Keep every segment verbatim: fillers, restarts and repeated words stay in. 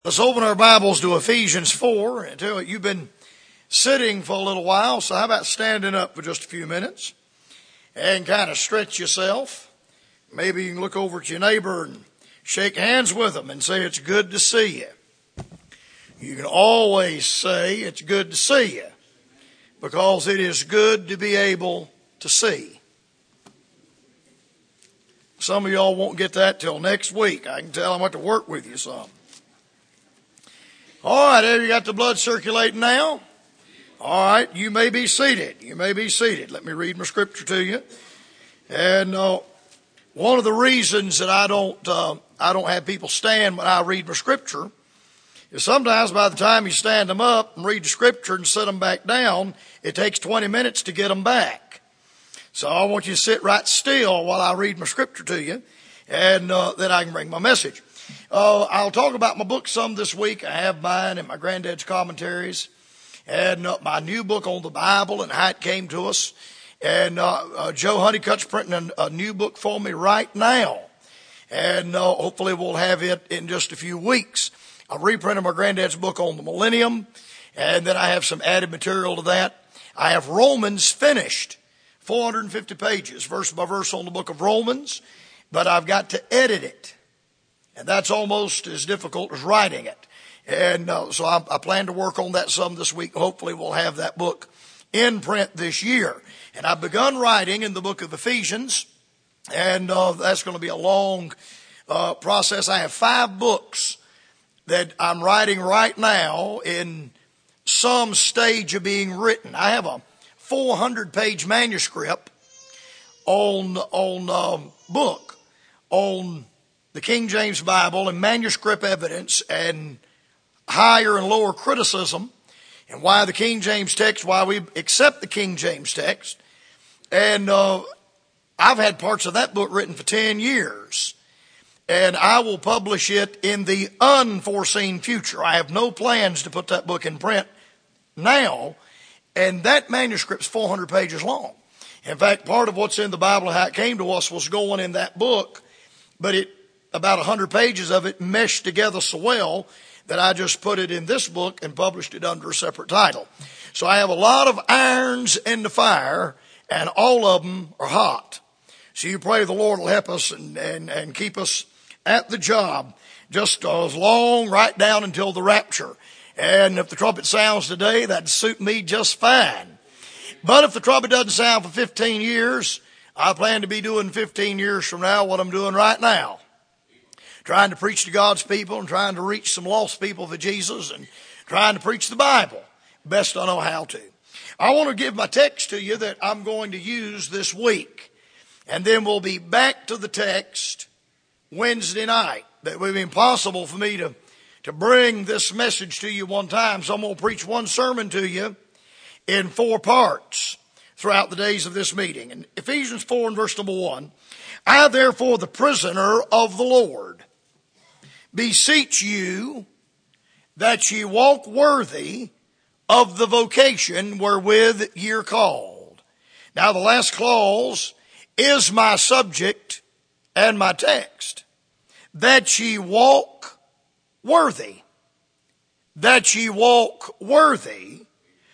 Let's open our Bibles to Ephesians four. And tell you, you've been sitting for a little while, so how about standing up for just a few minutes and kind of stretch yourself? Maybe you can look over at your neighbor and shake hands with them and say, "It's good to see you." You can always say, "It's good to see you," because it is good to be able to see. Some of y'all won't get that till next week. I can tell I'm going to work with you some. All right, have you got the blood circulating now? All right, you may be seated. You may be seated. Let me read my scripture to you. And uh, one of the reasons that I don't uh, I don't have people stand when I read my scripture is sometimes by the time you stand them up and read the scripture and set them back down, it takes twenty minutes to get them back. So I want you to sit right still while I read my scripture to you, and uh, then I can bring my message. Uh, I'll talk about my book some this week. I have mine and my granddad's commentaries and uh, my new book on the Bible and how it came to us. And uh, uh, Joe Honeycutt's printing a, a new book for me right now. And uh, hopefully we'll have it in just a few weeks. I've reprinted my granddad's book on the millennium, and then I have some added material to that. I have Romans finished, four hundred fifty pages, verse by verse on the book of Romans, but I've got to edit it. And that's almost as difficult as writing it. And uh, so I, I plan to work on that some this week. Hopefully we'll have that book in print this year. And I've begun writing in the book of Ephesians. And uh, that's going to be a long uh, process. I have five books that I'm writing right now in some stage of being written. I have a four hundred page manuscript on, on um, book on the King James Bible and manuscript evidence and higher and lower criticism and why the King James text, why we accept the King James text. And uh, I've had parts of that book written for ten years. And I will publish it in the unforeseen future. I have no plans to put that book in print now. And that manuscript's four hundred pages long. In fact, part of what's in the Bible and how it came to us was going in that book. But it about one hundred pages of it meshed together so well that I just put it in this book and published it under a separate title. So I have a lot of irons in the fire, and all of them are hot. So you pray the Lord will help us and, and, and keep us at the job just as long right down until the rapture. And if the trumpet sounds today, that'd suit me just fine. But if the trumpet doesn't sound for fifteen years, I plan to be doing fifteen years from now what I'm doing right now. Trying to preach to God's people and trying to reach some lost people for Jesus and trying to preach the Bible best I know how to. I want to give my text to you that I'm going to use this week. And then we'll be back to the text Wednesday night. That would be impossible for me to, to bring this message to you one time. So I'm going to preach one sermon to you in four parts throughout the days of this meeting. In Ephesians four and verse number one, I therefore the prisoner of the Lord beseech you that ye walk worthy of the vocation wherewith ye are called. Now the last clause is my subject and my text. That ye walk worthy. That ye walk worthy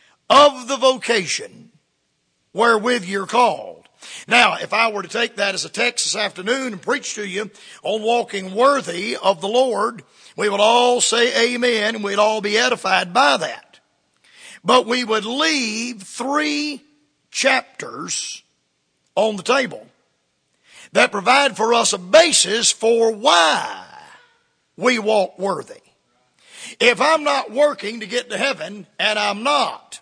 of the vocation wherewith ye are called. Now, if I were to take that as a text this afternoon and preach to you on walking worthy of the Lord, we would all say amen and we'd all be edified by that. But we would leave three chapters on the table that provide for us a basis for why we walk worthy. If I'm not working to get to heaven, and I'm not,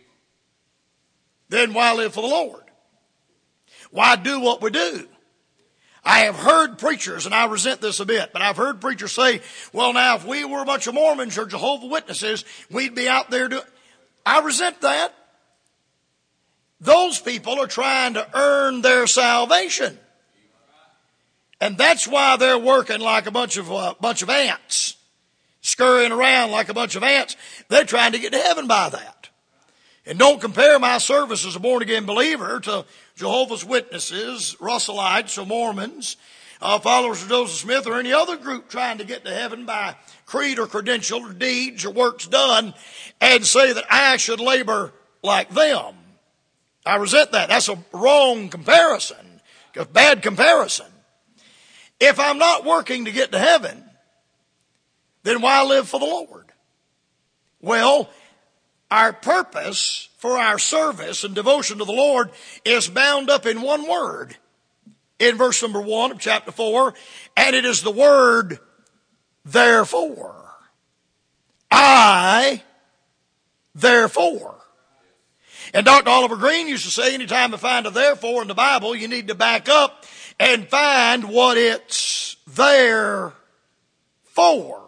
then why live for the Lord? Why do what we do? I have heard preachers, and I resent this a bit, but I've heard preachers say, well, now, if we were a bunch of Mormons or Jehovah's Witnesses, we'd be out there doing... I resent that. Those people are trying to earn their salvation. And that's why they're working like a bunch of, uh, bunch of ants, scurrying around like a bunch of ants. They're trying to get to heaven by that. And don't compare my service as a born-again believer to Jehovah's Witnesses, Russellites, or Mormons, uh, followers of Joseph Smith or any other group trying to get to heaven by creed or credential or deeds or works done and say that I should labor like them. I resent that. That's a wrong comparison, a bad comparison. If I'm not working to get to heaven, then why live for the Lord? Well, our purpose for our service and devotion to the Lord is bound up in one word in verse number one of chapter four, and it is the word therefore. I, therefore. And Doctor Oliver Green used to say, anytime you find a therefore in the Bible, you need to back up and find what it's there for.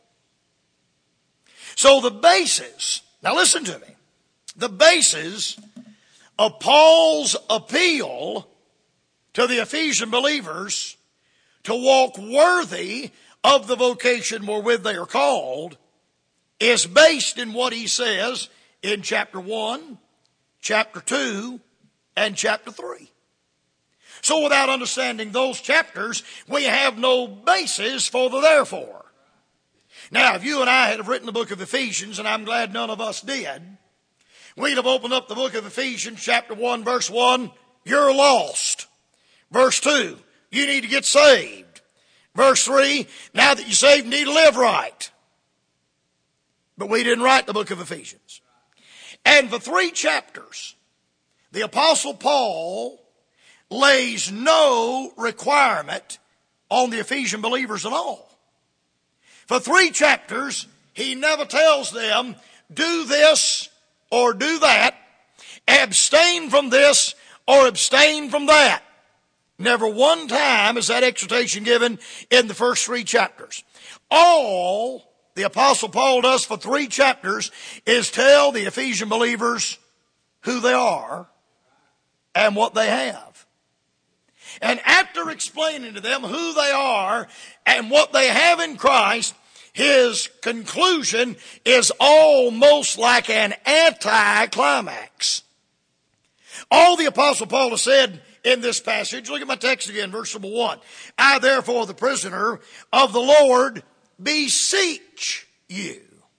So the basis, now listen to me, the basis of Paul's appeal to the Ephesian believers to walk worthy of the vocation wherewith they are called is based in what he says in chapter one, chapter two, and chapter three. So without understanding those chapters, we have no basis for the therefore. Now, if you and I had have written the book of Ephesians, and I'm glad none of us did, we'd have opened up the book of Ephesians, chapter one, verse one, you're lost. Verse two, you need to get saved. Verse three, now that you're saved, you need to live right. But we didn't write the book of Ephesians. And for three chapters, the Apostle Paul lays no requirement on the Ephesian believers at all. For three chapters, he never tells them, do this or do that, abstain from this or abstain from that. Never one time is that exhortation given in the first three chapters. All the Apostle Paul does for three chapters is tell the Ephesian believers who they are and what they have. And after explaining to them who they are and what they have in Christ, his conclusion is almost like an anticlimax. All the Apostle Paul has said in this passage, look at my text again, verse number one. I therefore, the prisoner of the Lord, beseech you.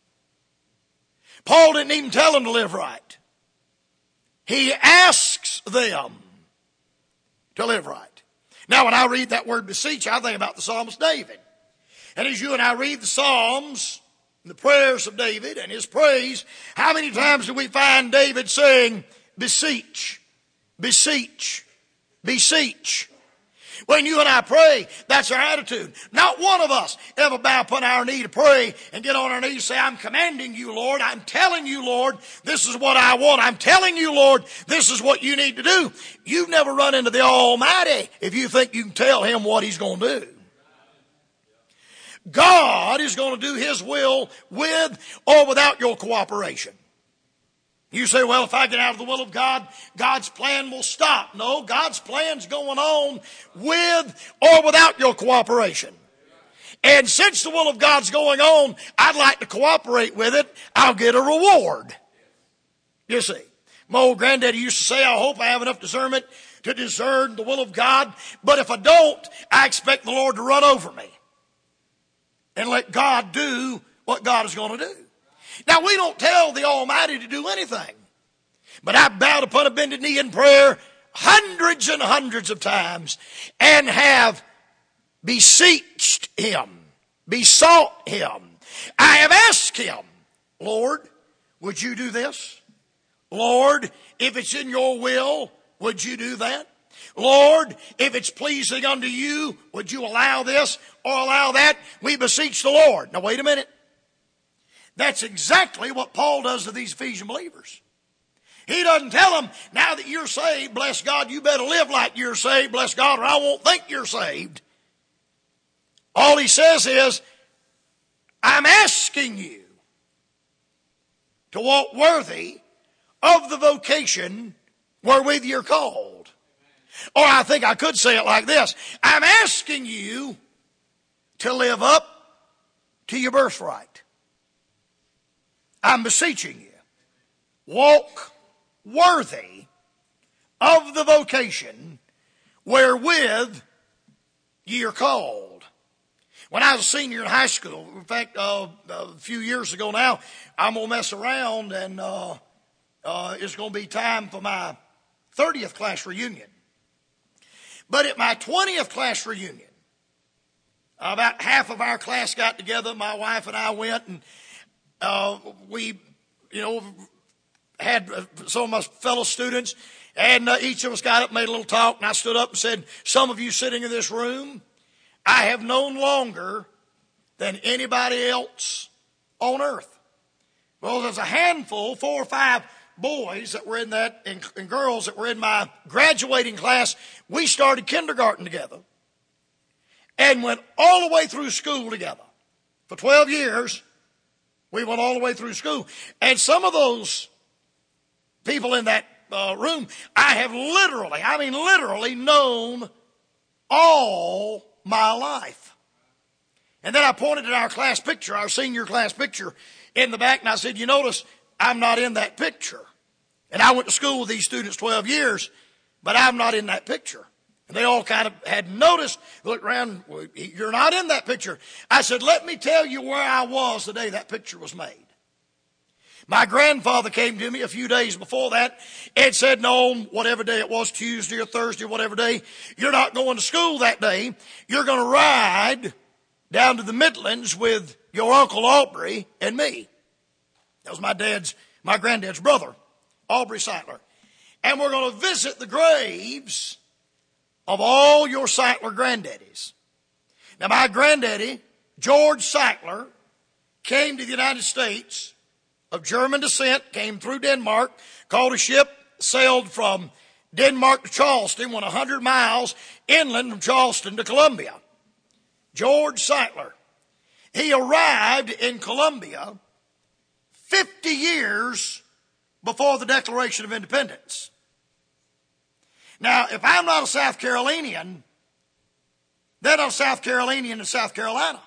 Paul didn't even tell them to live right. He asks them to live right. Now, when I read that word beseech, I think about the psalmist David. And as you and I read the Psalms, the prayers of David and his praise, how many times do we find David saying, beseech, beseech, beseech? When you and I pray, that's our attitude. Not one of us ever bow upon our knee to pray and get on our knees and say, I'm commanding you, Lord. I'm telling you, Lord, this is what I want. I'm telling you, Lord, this is what you need to do. You've never run into the Almighty if you think you can tell him what he's going to do. God is going to do his will with or without your cooperation. You say, well, if I get out of the will of God, God's plan will stop. No, God's plan's going on with or without your cooperation. And since the will of God's going on, I'd like to cooperate with it. I'll get a reward. You see, my old granddaddy used to say, I hope I have enough discernment to discern the will of God. But if I don't, I expect the Lord to run over me and let God do what God is going to do. Now, we don't tell the Almighty to do anything. But I bowed upon a bended knee in prayer hundreds and hundreds of times and have beseeched him, besought him. I have asked him, Lord, would you do this? Lord, if it's in your will, would you do that? Lord, if it's pleasing unto you, would you allow this or allow that? We beseech the Lord. Now, wait a minute. That's exactly what Paul does to these Ephesian believers. He doesn't tell them, now that you're saved, bless God, you better live like you're saved, bless God, or I won't think you're saved. All he says is, I'm asking you to walk worthy of the vocation wherewith you're called. Or I think I could say it like this. I'm asking you to live up to your birthright. I'm beseeching you. Walk worthy of the vocation wherewith year called. When I was a senior in high school, in fact, uh, a few years ago now, I'm going to mess around and uh, uh, it's going to be time for my thirtieth class reunion. But at my twentieth class reunion, about half of our class got together. My wife and I went, and uh, we, you know, had some of my fellow students, and uh, each of us got up and made a little talk, and I stood up and said, some of you sitting in this room, I have known longer than anybody else on earth. Well, there's a handful, four or five boys that were in that, and, and girls that were in my graduating class. We started kindergarten together and went all the way through school together. For twelve years, we went all the way through school. And some of those people in that uh, room, I have literally, I mean literally known all my life. And then I pointed at our class picture, our senior class picture in the back, and I said, you notice I'm not in that picture. And I went to school with these students twelve years, but I'm not in that picture. And they all kind of had noticed, looked around, well, you're not in that picture. I said, let me tell you where I was the day that picture was made. My grandfather came to me a few days before that and said, no, whatever day it was, Tuesday or Thursday, whatever day, you're not going to school that day. You're going to ride down to the Midlands with your Uncle Aubrey and me. That was my dad's, my granddad's brother, Aubrey Seitler. And we're going to visit the graves of all your Seitler granddaddies. Now, my granddaddy, George Seitler, came to the United States of German descent, came through Denmark, called a ship, sailed from Denmark to Charleston, went one hundred miles inland from Charleston to Columbia. George Seitler. He arrived in Columbia fifty years before the Declaration of Independence. Now, if I'm not a South Carolinian, then I'm South Carolinian in South Carolina.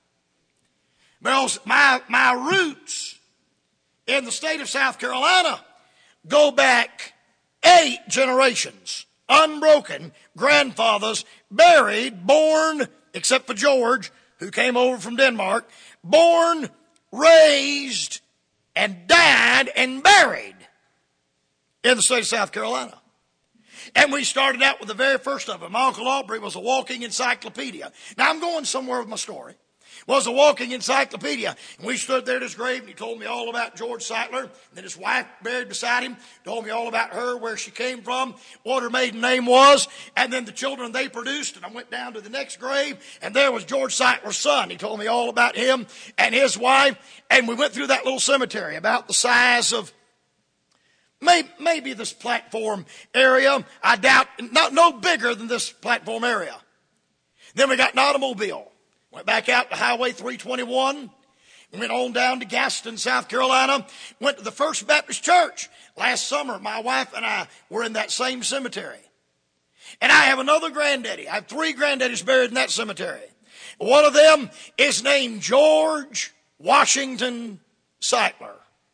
Because my, my roots in the state of South Carolina go back eight generations, unbroken grandfathers, buried, born, except for George, who came over from Denmark, born, raised, and died and buried in the state of South Carolina. And we started out with the very first of them. My Uncle Aubrey was a walking encyclopedia. Now, I'm going somewhere with my story. Was a walking encyclopedia. And we stood there at his grave, and he told me all about George Seitler. And then his wife buried beside him, told me all about her, where she came from, what her maiden name was, and then the children they produced. And I went down to the next grave, and there was George Seitler's son. He told me all about him and his wife. And we went through that little cemetery about the size of Maybe, maybe this platform area. I doubt, not no bigger than this platform area. Then we got an automobile. Went back out to Highway three twenty-one. Went on down to Gaston, South Carolina. Went to the First Baptist Church. Last summer, my wife and I were in that same cemetery. And I have another granddaddy. I have three granddaddies buried in that cemetery. One of them is named George Washington Seitler.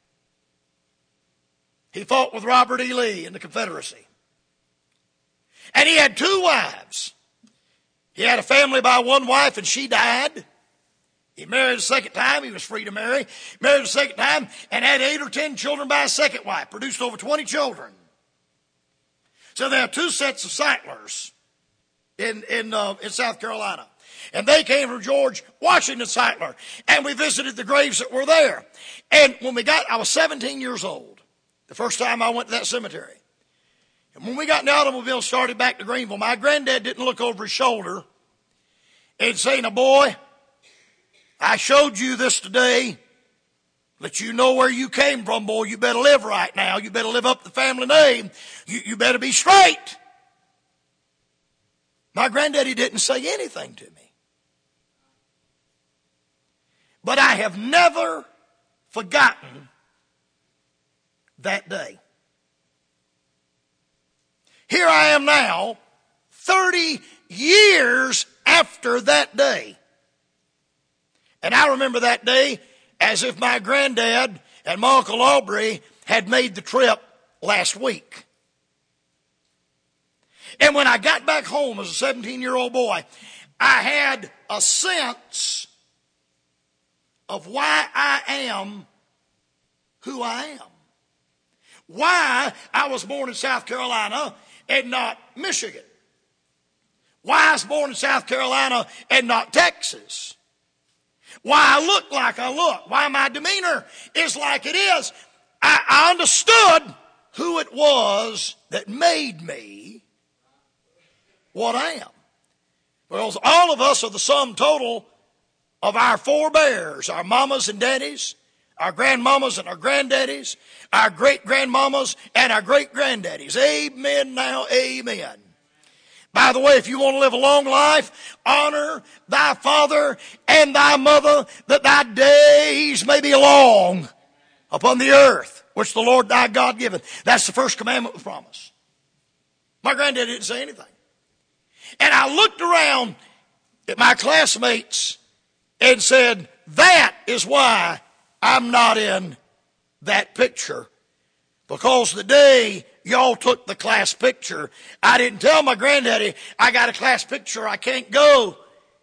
He fought with Robert E. Lee in the Confederacy. And he had two wives. He had a family by one wife, and she died. He married a second time. He was free to marry. Married a second time and had eight or ten children by a second wife. Produced over twenty children. So there are two sets of Seitlers in, in, uh, in South Carolina. And they came from George Washington Seitler. And we visited the graves that were there. And when we got, I was seventeen years old. The first time I went to that cemetery. And when we got in the automobile and started back to Greenville, my granddad didn't look over his shoulder and say, now boy, I showed you this today. Let you know where you came from, boy. You better live right now. You better live up the family name. You, you better be straight. My granddaddy didn't say anything to me. But I have never forgotten that day. Here I am now, thirty years after that day. And I remember that day as if my granddad and my Uncle Aubrey had made the trip last week. And when I got back home as a seventeen-year-old boy, I had a sense of why I am who I am. Why I was born in South Carolina and not Michigan. Why I was born in South Carolina and not Texas. Why I look like I look. Why my demeanor is like it is. I, I understood who it was that made me what I am. Because all of us are the sum total of our forebears, our mamas and daddies, our grandmamas and our granddaddies, our great-grandmamas and our great-granddaddies. Amen now, amen. By the way, if you want to live a long life, honor thy father and thy mother, that thy days may be long upon the earth, which the Lord thy God giveth. That's the first commandment with promise. My granddad didn't say anything. And I looked around at my classmates and said, that is why I'm not in that picture. Because the day y'all took the class picture, I didn't tell my granddaddy, I got a class picture, I can't go.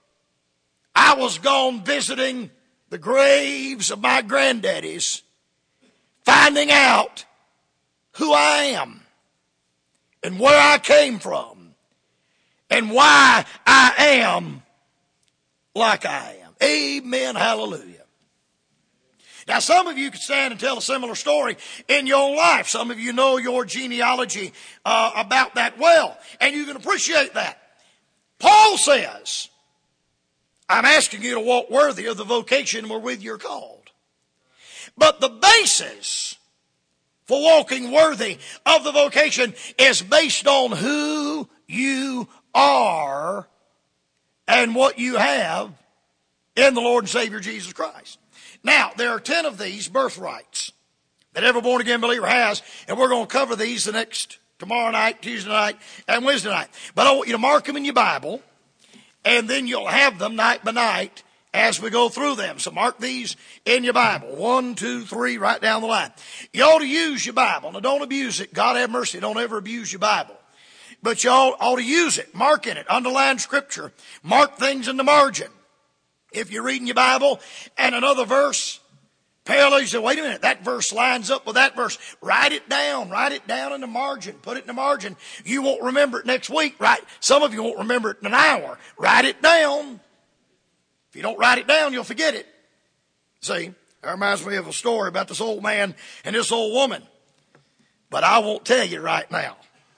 I was gone visiting the graves of my granddaddies, finding out who I am and where I came from and why I am like I am. Amen, hallelujah. Now, some of you could stand and tell a similar story in your own life. Some of you know your genealogy uh, about that well, and you can appreciate that. Paul says, I'm asking you to walk worthy of the vocation wherewith you're called. But the basis for walking worthy of the vocation is based on who you are and what you have in the Lord and Savior Jesus Christ. Now, there are ten of these birthrights that every born-again believer has, and we're going to cover these the next, tomorrow night, Tuesday night, and Wednesday night. But I want you to mark them in your Bible, and then you'll have them night by night as we go through them. So mark these in your Bible. One, two, three, right down the line. You ought to use your Bible. Now, don't abuse it. God have mercy. Don't ever abuse your Bible. But you ought, ought to use it. Mark in it. Underline Scripture. Mark things in the margin. If you're reading your Bible and another verse parallels, you say, wait a minute, that verse lines up with that verse. Write it down. Write it down in the margin. Put it in the margin. You won't remember it next week, right? Some of you won't remember it in an hour. Write it down. If you don't write it down, you'll forget it. See, that reminds me of a story about this old man and this old woman. But I won't tell you right now.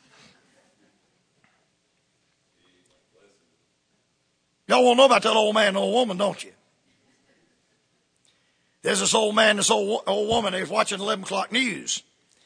Y'all want to know about that old man and old woman, don't you? There's this old man, this old, old woman, they was watching eleven o'clock news.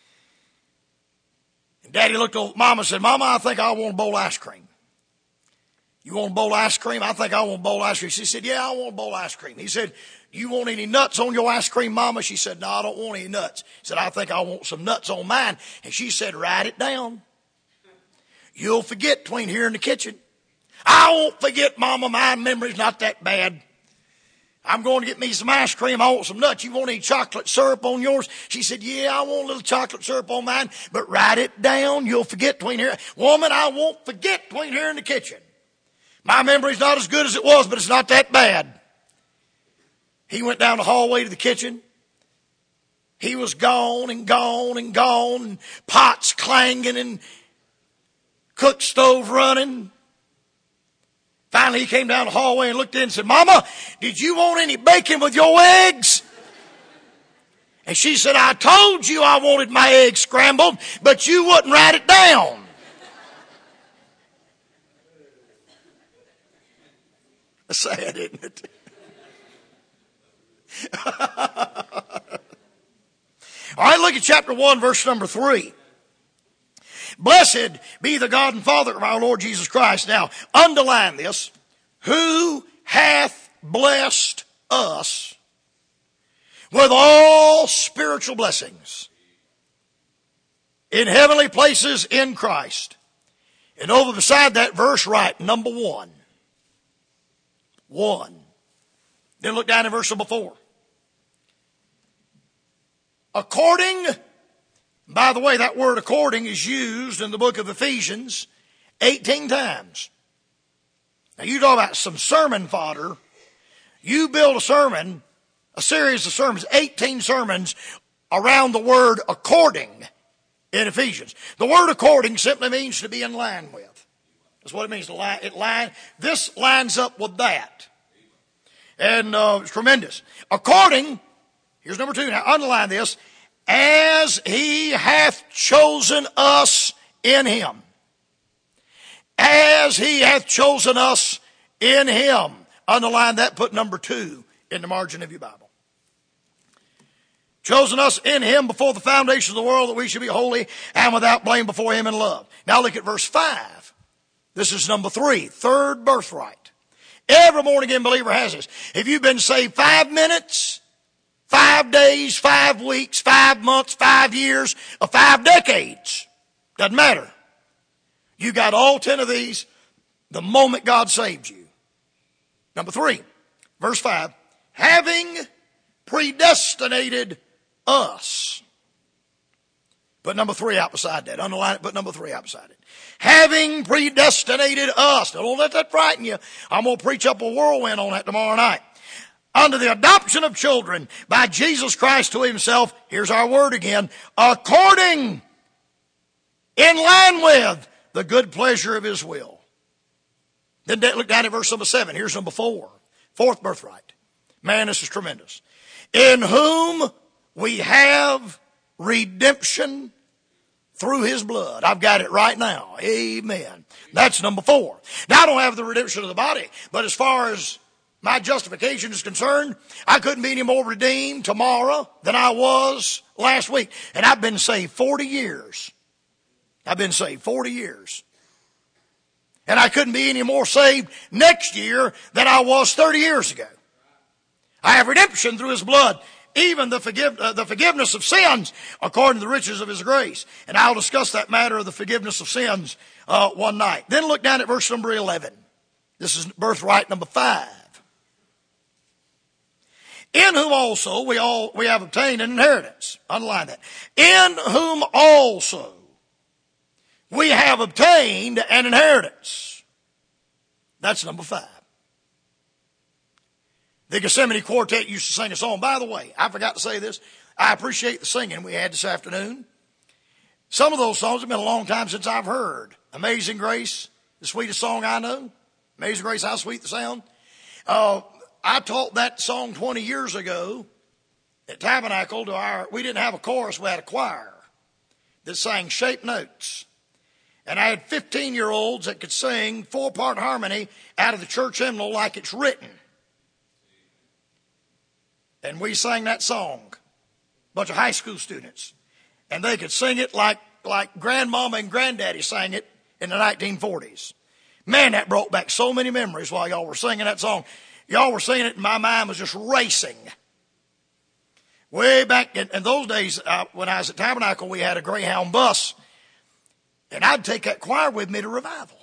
And Daddy looked over at Mama and said, Mama, I think I want a bowl of ice cream. You want a bowl of ice cream? I think I want a bowl of ice cream. She said, yeah, I want a bowl of ice cream. He said, do you want any nuts on your ice cream, Mama? She said, no, I don't want any nuts. He said, I think I want some nuts on mine. And she said, write it down. You'll forget between here and the kitchen. I won't forget, Mama. My memory's not that bad. I'm going to get me some ice cream. I want some nuts. You want any chocolate syrup on yours? She said, yeah, I want a little chocolate syrup on mine, but write it down. You'll forget between here. Woman, I won't forget between here and the kitchen. My memory's not as good as it was, but it's not that bad. He went down the hallway to the kitchen. He was gone and gone and gone, and pots clanging and cook stove running. Finally, he came down the hallway and looked in and said, Mama, did you want any bacon with your eggs? And she said, I told you I wanted my eggs scrambled, but you wouldn't write it down. Sad, isn't it? All right, look at chapter one, verse number three. Blessed be the God and Father of our Lord Jesus Christ. Now, underline this. Who hath blessed us with all spiritual blessings in heavenly places in Christ. And over beside that verse, write number one. One. Then look down in verse number four. According, by the way, that word according is used in the book of Ephesians eighteen times. Now you talk about some sermon fodder. You build a sermon, a series of sermons, eighteen sermons around the word according in Ephesians. The word according simply means to be in line with. That's what it means. To line, it line, this lines up with that. And uh, it's tremendous. According, here's number two. Now underline this. As he hath chosen us in him. As he hath chosen us in him. Underline that, put number two in the margin of your Bible. Chosen us in him before the foundation of the world, that we should be holy and without blame before him in love. Now look at verse five. This is number three, third birthright. Every born again believer has this. If you've been saved five minutes, five days, five weeks, five months, five years, or five decades, doesn't matter. You got all ten of these the moment God saved you. Number three, verse five, having predestinated us. Put number three out beside that. Underline it, put number three out beside it. Having predestinated us. Now don't let that frighten you. I'm going to preach up a whirlwind on that tomorrow night. Under the adoption of children by Jesus Christ to himself, here's our word again, according, in line with the good pleasure of his will. Then look down at verse number seven. Here's number four. Fourth birthright. Man, this is tremendous. In whom we have redemption through his blood. I've got it right now. Amen. That's number four. Now I don't have the redemption of the body, but as far as my justification is concerned, I couldn't be any more redeemed tomorrow than I was last week. And I've been saved forty years. I've been saved forty years. And I couldn't be any more saved next year than I was thirty years ago. I have redemption through his blood, even the, forgive, uh, the forgiveness of sins according to the riches of his grace. And I'll discuss that matter of the forgiveness of sins uh, one night. Then look down at verse number eleven. This is birthright number five. In whom also we all we have obtained an inheritance. Underline that. In whom also we have obtained an inheritance. That's number five. The Gethsemane Quartet used to sing a song. By the way, I forgot to say this. I appreciate the singing we had this afternoon. Some of those songs have been a long time since I've heard. Amazing Grace, the sweetest song I know. Amazing Grace, how sweet the sound. Uh, I taught that song twenty years ago at Tabernacle to our, we didn't have a chorus, we had a choir that sang shape notes. And I had fifteen-year-olds that could sing four-part harmony out of the church hymnal like it's written. And we sang that song, a bunch of high school students. And they could sing it like, like grandmama and granddaddy sang it in the nineteen forties. Man, that brought back so many memories while y'all were singing that song. Y'all were singing it and my mind was just racing. Way back in, in those days, uh, when I was at Tabernacle, we had a Greyhound bus. And I'd take that choir with me to revival.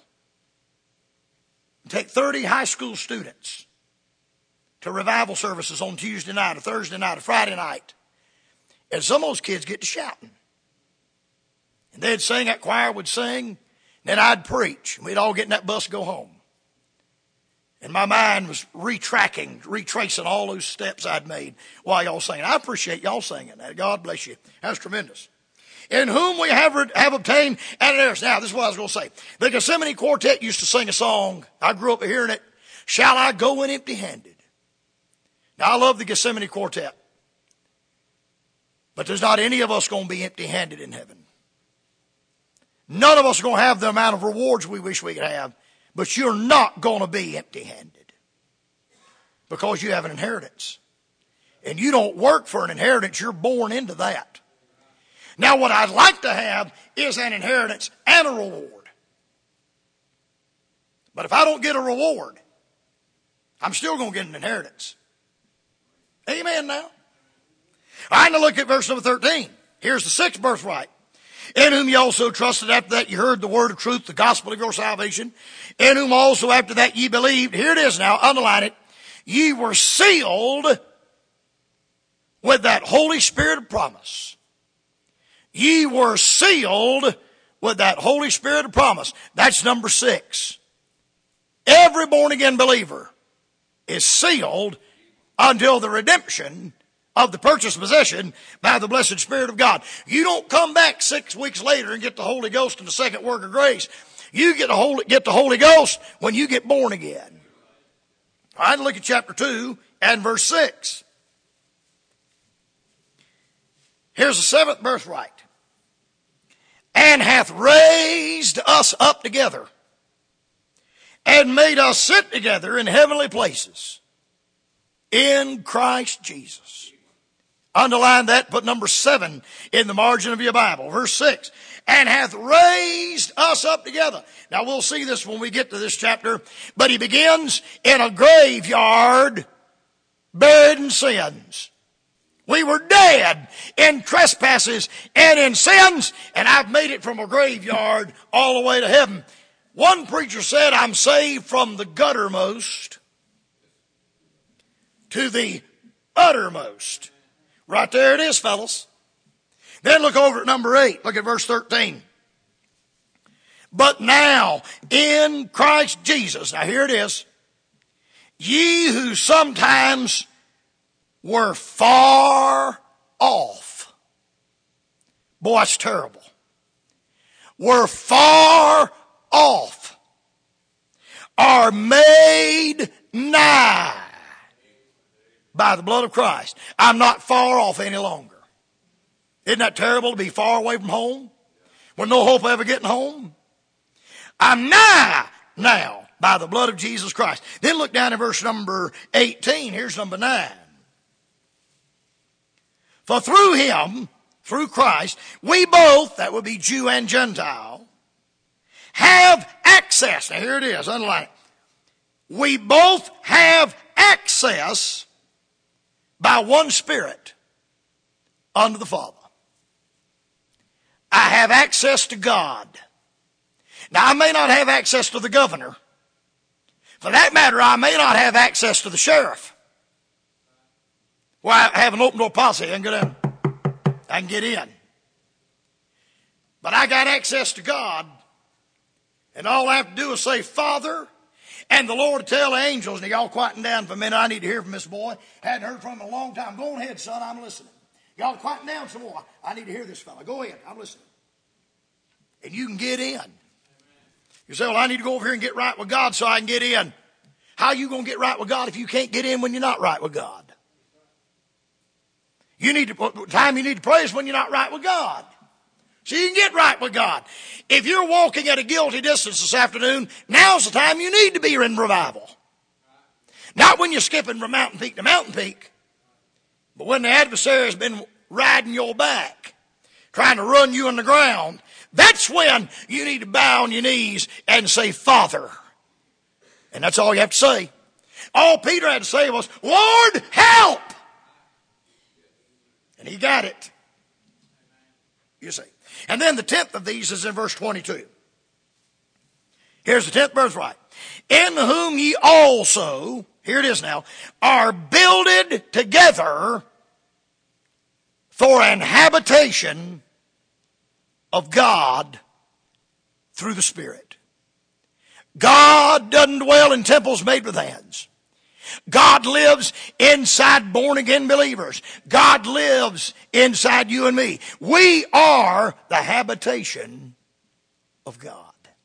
Take thirty high school students to revival services on Tuesday night, or Thursday night, or Friday night. And some of those kids get to shouting. And they'd sing, that choir would sing, then I'd preach. And we'd all get in that bus and go home. And my mind was retracking, retracing all those steps I'd made while y'all singing. I appreciate y'all singing that. God bless you. That's tremendous. In whom we have, have obtained an inheritance. Now, this is what I was going to say. The Gethsemane Quartet used to sing a song. I grew up hearing it. Shall I go in empty-handed? Now, I love the Gethsemane Quartet. But there's not any of us going to be empty-handed in heaven. None of us are going to have the amount of rewards we wish we could have. But you're not going to be empty-handed. Because you have an inheritance. And you don't work for an inheritance. You're born into that. Now, what I'd like to have is an inheritance and a reward. But if I don't get a reward, I'm still going to get an inheritance. Amen now. All right, now look at verse number thirteen. Here's the sixth birthright. In whom you also trusted, after that you heard the word of truth, the gospel of your salvation. In whom also after that ye believed. Here it is now, underline it. Ye were sealed with that Holy Spirit of promise. Ye were sealed with that Holy Spirit of promise. That's number six. Every born-again believer is sealed until the redemption of the purchased possession by the blessed Spirit of God. You don't come back six weeks later and get the Holy Ghost in the second work of grace. You get the Holy, get the Holy Ghost when you get born again. All right, look at chapter two and verse six. Here's the seventh birthright. And hath raised us up together and made us sit together in heavenly places in Christ Jesus. Underline that, put number seven in the margin of your Bible. Verse six. And hath raised us up together. Now we'll see this when we get to this chapter. But he begins in a graveyard, buried in sins. We were dead in trespasses and in sins, and I've made it from a graveyard all the way to heaven. One preacher said, I'm saved from the guttermost to the uttermost. Right there it is, fellas. Then look over at number eight. Look at verse thirteen. But now in Christ Jesus, now here it is, ye who sometimes were far off. Boy, that's terrible. Were far off. Are made nigh by the blood of Christ. I'm not far off any longer. Isn't that terrible to be far away from home? With no hope of ever getting home? I'm nigh now by the blood of Jesus Christ. Then look down at verse number eighteen. Here's number nine. For through him, through Christ, we both, that would be Jew and Gentile, have access. Now here it is, underline it. We both have access by one Spirit unto the Father. I have access to God. Now I may not have access to the governor. For that matter, I may not have access to the sheriff. Well, I have an open door policy. I can go down. I can get in. But I got access to God. And all I have to do is say, Father, and the Lord will tell the angels, now y'all quieten down for a minute. I need to hear from this boy. Hadn't heard from him in a long time. Go on ahead, son. I'm listening. Y'all quieten down some more. I need to hear this fella. Go ahead. I'm listening. And you can get in. You say, well, I need to go over here and get right with God so I can get in. How are you going to get right with God if you can't get in when you're not right with God? You need to, the time you need to pray is when you're not right with God. So you can get right with God. If you're walking at a guilty distance this afternoon, now's the time you need to be in revival. Not when you're skipping from mountain peak to mountain peak, but when the adversary has been riding your back, trying to run you on the ground. That's when you need to bow on your knees and say, Father. And that's all you have to say. All Peter had to say was, Lord, help. And he got it. You see. And then the tenth of these is in verse twenty-two. Here's the tenth birthright. In whom ye also, here it is now, are builded together for an habitation of God through the Spirit. God doesn't dwell in temples made with hands. God lives inside born-again believers. God lives inside you and me. We are the habitation of God.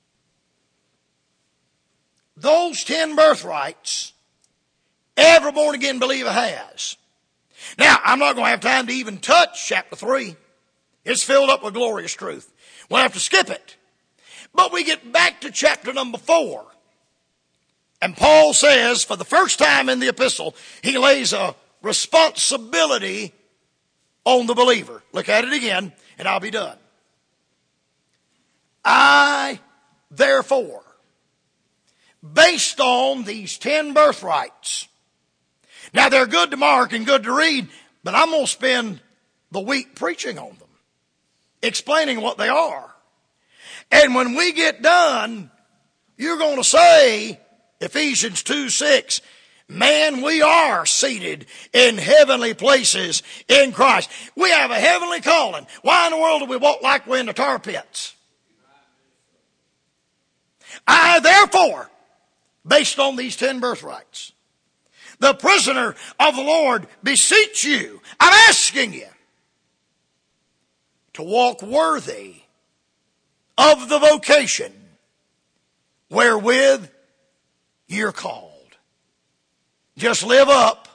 Those ten birthrights, every born-again believer has. Now, I'm not going to have time to even touch chapter three. It's filled up with glorious truth. We'll have to skip it. But we get back to chapter number four. And Paul says, for the first time in the epistle, he lays a responsibility on the believer. Look at it again, and I'll be done. I, therefore, based on these ten birthrights. Now, they're good to mark and good to read, but I'm going to spend the week preaching on them, explaining what they are. And when we get done, you're going to say, Ephesians two six, man, we are seated in heavenly places in Christ. We have a heavenly calling. Why in the world do we walk like we're in the tar pits? I, therefore, based on these ten birthrights. The prisoner of the Lord beseech you, I'm asking you, to walk worthy of the vocation wherewith you're called. Just live up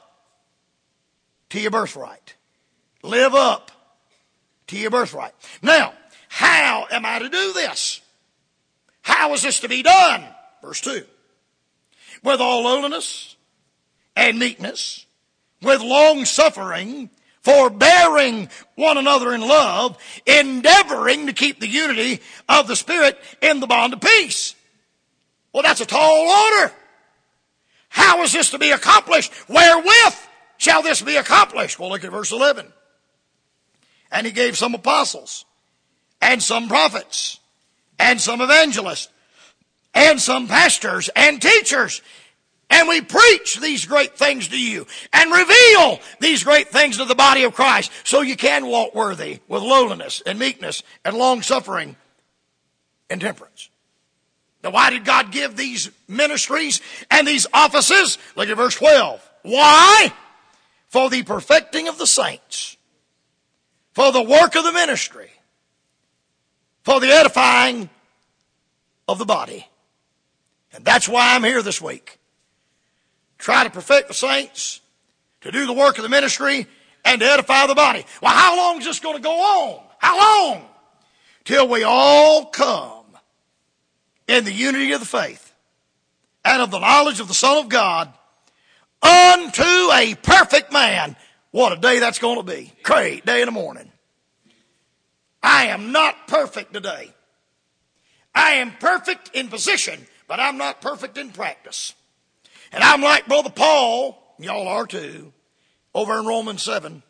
to your birthright. Live up to your birthright. Now, how am I to do this? How is this to be done? Verse two. With all lowliness and meekness, with long suffering, forbearing one another in love, endeavoring to keep the unity of the Spirit in the bond of peace. Well, that's a tall order. How is this to be accomplished? Wherewith shall this be accomplished? Well, look at verse eleven. And he gave some apostles, and some prophets, and some evangelists, and some pastors and teachers. And we preach these great things to you and reveal these great things to the body of Christ so you can walk worthy with lowliness and meekness and long suffering and temperance. Now, why did God give these ministries and these offices? Look at verse twelve. Why? For the perfecting of the saints, for the work of the ministry, for the edifying of the body. And that's why I'm here this week. Try to perfect the saints, to do the work of the ministry, and to edify the body. Well, how long is this going to go on? How long? Till we all come in the unity of the faith and of the knowledge of the Son of God unto a perfect man. What a day that's going to be. Great day in the morning. I am not perfect today. I am perfect in position, but I'm not perfect in practice. And I'm like Brother Paul, y'all are too, over in Romans seven.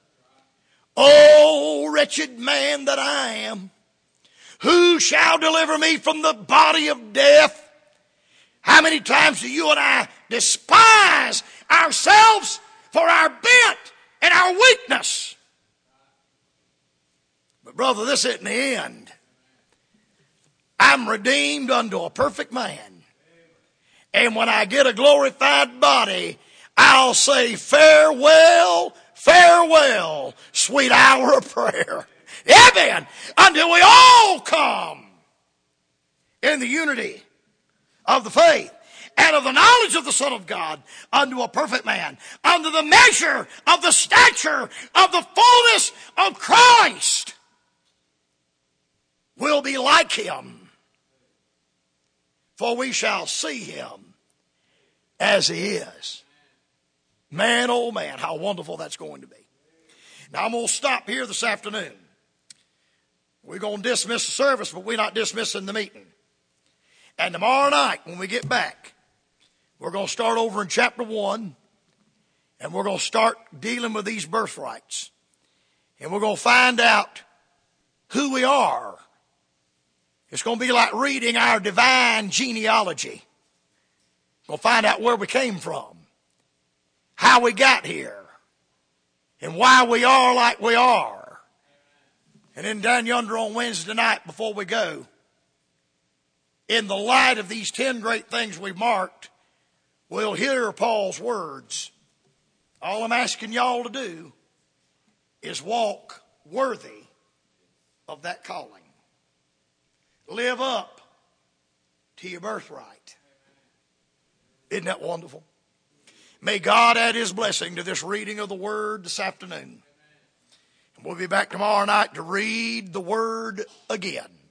Oh, wretched man that I am, who shall deliver me from the body of death? How many times do you and I despise ourselves for our bent and our weakness? But brother, this isn't the end. I'm redeemed unto a perfect man. And when I get a glorified body, I'll say, farewell, farewell, sweet hour of prayer. Amen. Until we all come in the unity of the faith and of the knowledge of the Son of God unto a perfect man, unto the measure of the stature of the fullness of Christ. We'll be like him, for we shall see him as he is. Man, oh man, how wonderful that's going to be. Now I'm going to stop here this afternoon. We're going to dismiss the service, but we're not dismissing the meeting. And tomorrow night when we get back, we're going to start over in chapter one, and we're going to start dealing with these birthrights. And we're going to find out who we are. It's going to be like reading our divine genealogy. We'll find out where we came from, how we got here, and why we are like we are. And then down yonder on Wednesday night before we go, in the light of these ten great things we've marked, we'll hear Paul's words. All I'm asking y'all to do is walk worthy of that calling. Live up to your birthright. Isn't that wonderful? May God add his blessing to this reading of the Word this afternoon. And we'll be back tomorrow night to read the Word again.